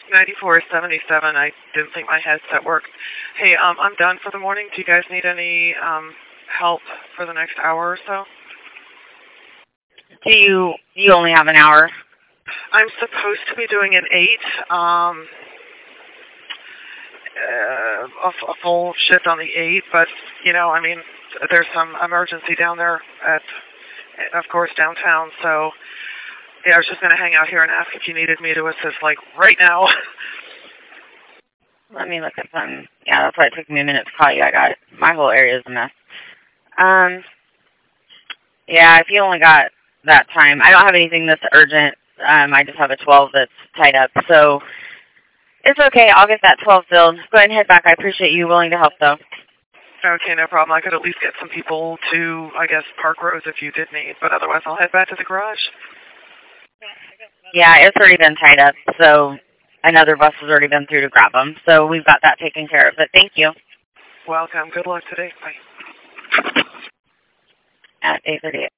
9477. I didn't think my headset worked. Hey, I'm done for the morning. Do you guys need any help for the next hour or so? Do you only have an hour? I'm supposed to be doing an 8, a full shift on the 8, but, you know, I mean, there's some emergency down there at, of course, downtown, so, yeah, I was just going to hang out here and ask if you needed me to assist, like, right now. Let me look at something. Yeah, that's why it took me a minute to call you. My whole area is a mess. Yeah, if you only got that time. I don't have anything that's urgent. I just have a 12 that's tied up, so it's okay. I'll get that 12 filled. Go ahead and head back. I appreciate you willing to help, though. Okay, no problem. I could at least get some people to, I guess, Park Rose if you did need, but otherwise I'll head back to the garage. Yeah, it's already been tied up, so another bus has already been through to grab them, so we've got that taken care of, but thank you. Welcome. Good luck today. Bye. At 8:38.